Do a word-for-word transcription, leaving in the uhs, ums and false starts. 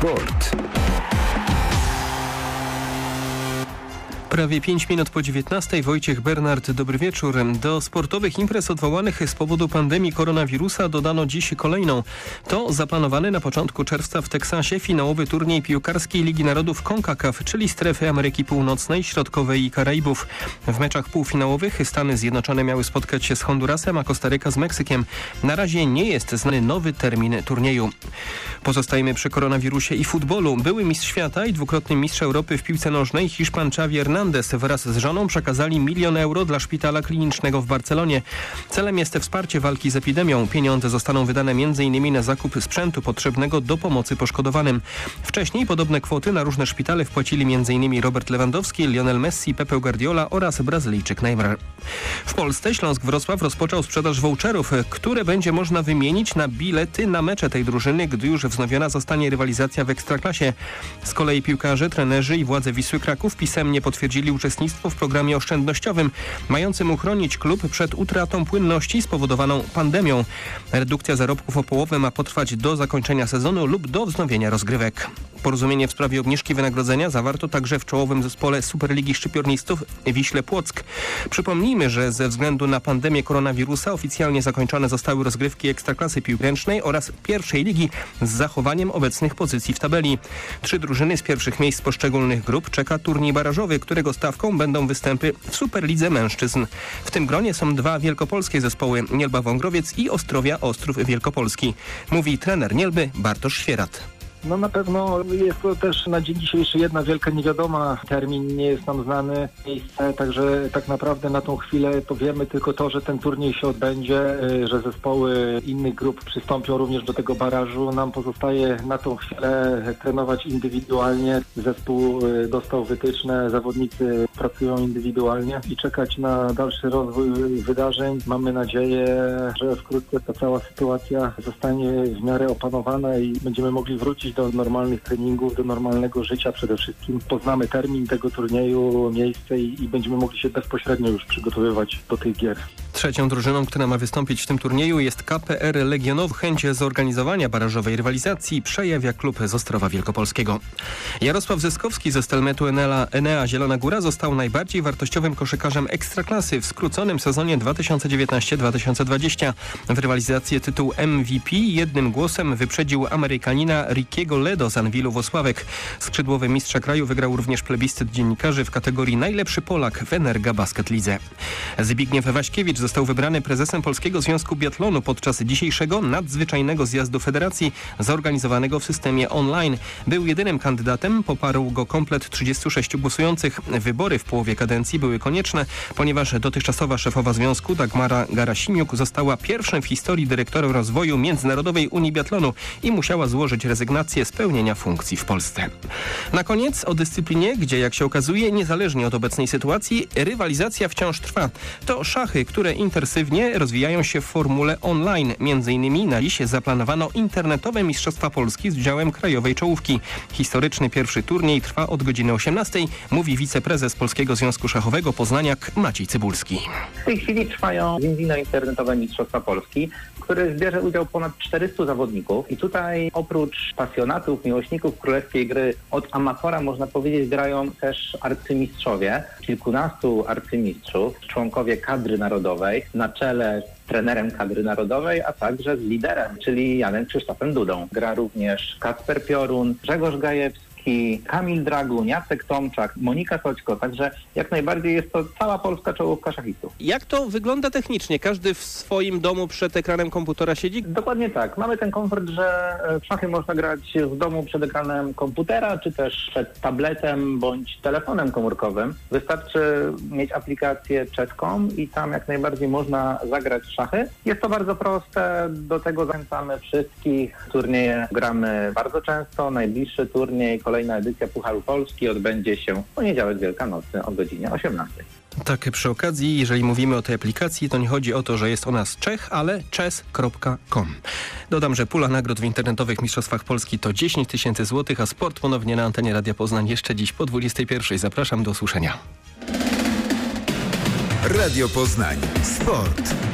Sport. Prawie pięć minut po dziewiętnastej. Wojciech Bernard, dobry wieczór. Do sportowych imprez odwołanych z powodu pandemii koronawirusa dodano dziś kolejną. To zaplanowany na początku czerwca w Teksasie finałowy turniej piłkarskiej Ligi Narodów CONCACAF, czyli strefy Ameryki Północnej, Środkowej i Karaibów. W meczach półfinałowych Stany Zjednoczone miały spotkać się z Hondurasem, a Kostaryka z Meksykiem. Na razie nie jest znany nowy termin turnieju. Pozostajemy przy koronawirusie i futbolu. Były mistrz świata i dwukrotny mistrz Europy w piłce nożnej Hiszpan Xavi Hernandez wraz z żoną przekazali milion euro dla szpitala klinicznego w Barcelonie. Celem jest wsparcie walki z epidemią. Pieniądze zostaną wydane między innymi na zakup sprzętu potrzebnego do pomocy poszkodowanym. Wcześniej podobne kwoty na różne szpitale wpłacili między innymi Robert Lewandowski, Lionel Messi, Pepe Guardiola oraz Brazylijczyk Neymar. W Polsce Śląsk Wrocław rozpoczął sprzedaż voucherów, które będzie można wymienić na bilety na mecze tej drużyny, gdy już wznowiona zostanie rywalizacja w Ekstraklasie. Z kolei piłkarze, trenerzy i władze Wisły Kraków pisemnie potwierdzili uczestnictwo w programie oszczędnościowym, mającym uchronić klub przed utratą płynności spowodowaną pandemią. Redukcja zarobków o połowę ma potrwać do zakończenia sezonu lub do wznowienia rozgrywek. Porozumienie w sprawie obniżki wynagrodzenia zawarto także w czołowym zespole Superligi Szczypiornistów Wiśle Płock. Przypomnijmy, że ze względu na pandemię koronawirusa oficjalnie zakończone zostały rozgrywki Ekstraklasy piłkręcznej oraz pierwszej ligi z zachowaniem obecnych pozycji w tabeli. Trzy drużyny z pierwszych miejsc poszczególnych grup czeka turniej barażowy, którego stawką będą występy w Superlidze Mężczyzn. W tym gronie są dwa wielkopolskie zespoły, Nielba Wągrowiec i Ostrowia Ostrów Wielkopolski. Mówi trener Nielby Bartosz Świerat. No na pewno jest to też na dzień dzisiejszy jedna wielka niewiadoma. Termin nie jest nam znany, miejsce, także tak naprawdę na tą chwilę to wiemy tylko to, że ten turniej się odbędzie, że zespoły innych grup przystąpią również do tego barażu. Nam pozostaje na tą chwilę trenować indywidualnie. Zespół dostał wytyczne, zawodnicy pracują indywidualnie i czekać na dalszy rozwój wydarzeń. Mamy nadzieję, że wkrótce ta cała sytuacja zostanie w miarę opanowana i będziemy mogli wrócić do normalnych treningów, do normalnego życia przede wszystkim. Poznamy termin tego turnieju, miejsce i, i będziemy mogli się bezpośrednio już przygotowywać do tych gier. Trzecią drużyną, która ma wystąpić w tym turnieju jest K P R Legionow. Chęć zorganizowania barażowej rywalizacji przejawia klub z Ostrowa Wielkopolskiego. Jarosław Zyskowski ze Stelmetu Enea, Enea Zielona Góra został najbardziej wartościowym koszykarzem Ekstraklasy w skróconym sezonie dwa tysiące dziewiętnasty dwa tysiące dwudziesty. W rywalizację tytuł M V P jednym głosem wyprzedził Amerykanina Rickiego Ledo z Anwilu Włocławek. Skrzydłowy mistrza kraju wygrał również plebiscyt dziennikarzy w kategorii Najlepszy Polak w Energa Basket Lidze. Zbigniew Waśkiewicz został wybrany prezesem Polskiego Związku Biatlonu podczas dzisiejszego nadzwyczajnego zjazdu federacji zorganizowanego w systemie online. Był jedynym kandydatem, poparł go komplet trzydziestu sześciu głosujących. Wybory w połowie kadencji były konieczne, ponieważ dotychczasowa szefowa związku Dagmara Garasimiuk została pierwszym w historii dyrektorem rozwoju Międzynarodowej Unii Biatlonu i musiała złożyć rezygnację z pełnienia funkcji w Polsce. Na koniec o dyscyplinie, gdzie jak się okazuje, niezależnie od obecnej sytuacji, rywalizacja wciąż trwa. To szachy, które intensywnie rozwijają się w formule online. Między innymi na dziś zaplanowano internetowe Mistrzostwa Polski z udziałem krajowej czołówki. Historyczny pierwszy turniej trwa od godziny osiemnastej, mówi wiceprezes Polskiego Związku Szachowego Poznaniak Maciej Cybulski. W tej chwili trwają internetowe Mistrzostwa Polski, w których bierze udział ponad czterystu zawodników i tutaj oprócz pasjonatów, miłośników królewskiej gry od amatora, można powiedzieć, grają też arcymistrzowie, kilkunastu arcymistrzów, członkowie kadry narodowej, na czele z trenerem kadry narodowej, a także z liderem, czyli Janem Krzysztofem Dudą. Gra również Kacper Piorun, Grzegorz Gajewski, Kamil Dragun, Jacek Tomczak, Monika Soćko, także jak najbardziej jest to cała polska czołówka szachistów. Jak to wygląda technicznie? Każdy w swoim domu przed ekranem komputera siedzi? Dokładnie tak. Mamy ten komfort, że w szachy można grać w domu przed ekranem komputera, czy też przed tabletem bądź telefonem komórkowym. Wystarczy mieć aplikację chess kropka com i tam jak najbardziej można zagrać w szachy. Jest to bardzo proste, do tego zachęcamy wszystkich. Turnieje gramy bardzo często. Najbliższy turniej, kolejna edycja Pucharu Polski odbędzie się w poniedziałek wielkanocny o godzinie osiemnastej. Tak, przy okazji, jeżeli mówimy o tej aplikacji, to nie chodzi o to, że jest ona z Czech, ale chess kropka com. Dodam, że pula nagród w internetowych Mistrzostwach Polski to dziesięć tysięcy złotych, a sport ponownie na antenie Radia Poznań jeszcze dziś po dwudziestej pierwszej. Zapraszam do usłyszenia. Radio Poznań. Sport.